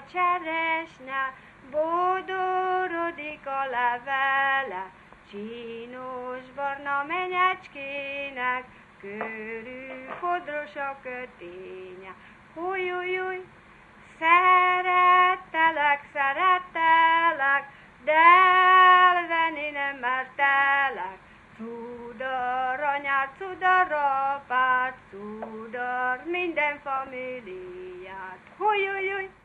cseresnye, bódorodik a levele, csínos barna menyecskének, körül fodros a köténye. Hújjújjúj, szerettelek, szerettelek, de elvenni nem mertelek. Cudar anyát, cudar apát, cudar minden famíliát. Hújjújjúj!